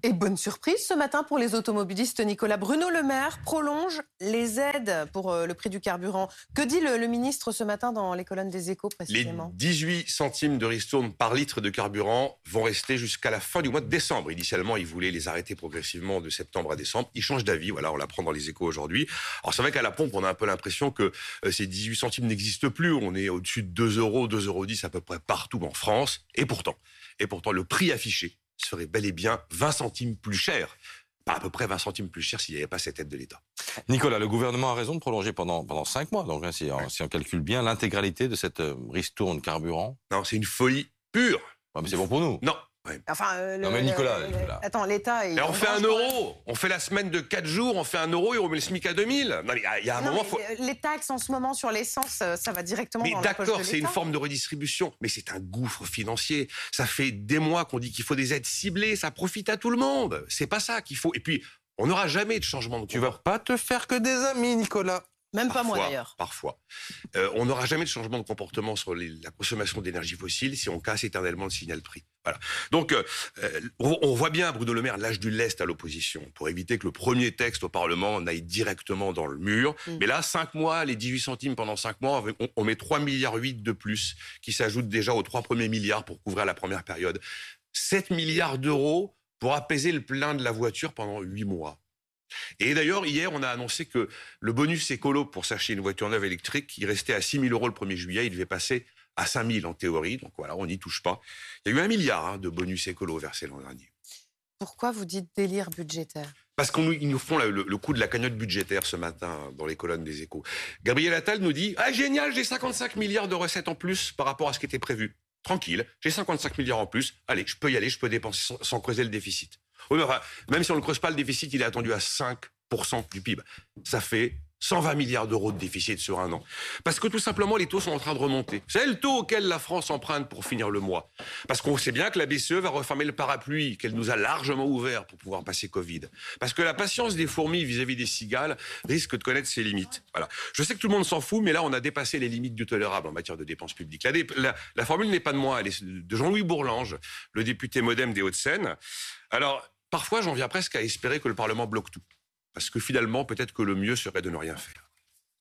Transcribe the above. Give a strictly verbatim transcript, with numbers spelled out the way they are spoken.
Et bonne surprise ce matin pour les automobilistes, Nicolas. Bruno Le Maire prolonge les aides pour le prix du carburant. Que dit le, le ministre ce matin dans les colonnes des Échos précisément? Les dix-huit centimes de ristourne par litre de carburant vont rester jusqu'à la fin du mois de décembre. Initialement, il voulait les arrêter progressivement de septembre à décembre. Il change d'avis, voilà, on l'apprend dans les Échos aujourd'hui. Alors c'est vrai qu'à la pompe, on a un peu l'impression que euh, ces dix-huit centimes n'existent plus. On est au-dessus de deux euros, deux euros dix à peu près partout en France. Et pourtant, et pourtant le prix affiché serait bel et bien vingt centimes plus cher. Pas à peu près vingt centimes plus cher s'il n'y avait pas cette aide de l'État. Nicolas, le gouvernement a raison de prolonger pendant, pendant cinq mois, donc hein, si, on, si on calcule bien l'intégralité de cette euh, ristourne carburant. Non, c'est une folie pure. Ah, mais c'est bon pour nous. Non. Ouais. Enfin, euh, non le, mais Nicolas, le, Nicolas. Attends, l'État... Et on fait un euro. On fait la semaine de quatre jours, on fait un euro et on met le SMIC à deux mille. Non, mais il y a un non, moment... Faut... Les taxes en ce moment sur l'essence, ça va directement mais dans la poche de l'État. d'accord, c'est une forme de redistribution, mais c'est un gouffre financier. Ça fait des mois qu'on dit qu'il faut des aides ciblées, ça profite à tout le monde. C'est pas ça qu'il faut. Et puis, on n'aura jamais de changement de Tu vas pas te faire que des amis, Nicolas. Même parfois, pas moi d'ailleurs. Parfois. Euh, on n'aura jamais de changement de comportement sur les, la consommation d'énergie fossile si on casse éternellement le signal prix. Voilà. Donc, euh, on, on voit bien Bruno Le Maire lâche du lest à l'opposition pour éviter que le premier texte au Parlement n'aille directement dans le mur. Mm. Mais là, cinq mois, les dix-huit centimes pendant cinq mois, on, on met trois virgule huit milliards de plus qui s'ajoutent déjà aux trois premiers milliards pour couvrir la première période. sept milliards d'euros pour apaiser le plein de la voiture pendant huit mois. Et d'ailleurs, hier, on a annoncé que le bonus écolo pour s'acheter une voiture neuve électrique, il restait à six mille euros le premier juillet, il devait passer à cinq mille en théorie. Donc voilà, on n'y touche pas. Il y a eu un milliard hein, de bonus écolo versés l'an dernier. Pourquoi vous dites délire budgétaire? Parce qu'ils nous font le, le coup de la cagnotte budgétaire ce matin dans les colonnes des Échos. Gabriel Attal nous dit « Ah génial, j'ai cinquante-cinq milliards de recettes en plus par rapport à ce qui était prévu. Tranquille, j'ai cinquante-cinq milliards en plus. Allez, je peux y aller, je peux dépenser sans, sans creuser le déficit. » Oui, mais enfin, même si on ne creuse pas le déficit, il est attendu à cinq pour cent du P I B. Ça fait cent vingt milliards d'euros de déficit sur un an. Parce que tout simplement, les taux sont en train de remonter. C'est le taux auquel la France emprunte pour finir le mois. Parce qu'on sait bien que la B C E va refermer le parapluie qu'elle nous a largement ouvert pour pouvoir passer Covid. Parce que la patience des fourmis vis-à-vis des cigales risque de connaître ses limites. Voilà. Je sais que tout le monde s'en fout, mais là, on a dépassé les limites du tolérable en matière de dépenses publiques. La, dé- la, la formule n'est pas de moi, elle est de Jean-Louis Bourlange, le député MoDem des Hauts-de-Seine. Alors, parfois, j'en viens presque à espérer que le Parlement bloque tout. Parce que finalement, peut-être que le mieux serait de ne rien faire.